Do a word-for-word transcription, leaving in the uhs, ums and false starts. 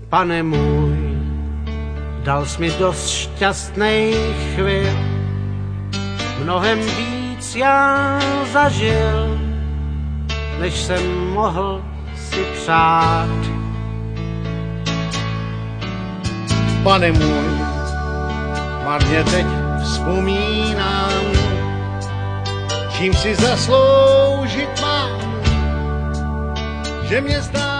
Pane můj, dal jsi mi dost šťastných chvíľ, mnohem víc já zažil, než jsem mohl si přát. Pane můj, marně teď vzpomínám, čím si zasloužit mám, že mě zdá,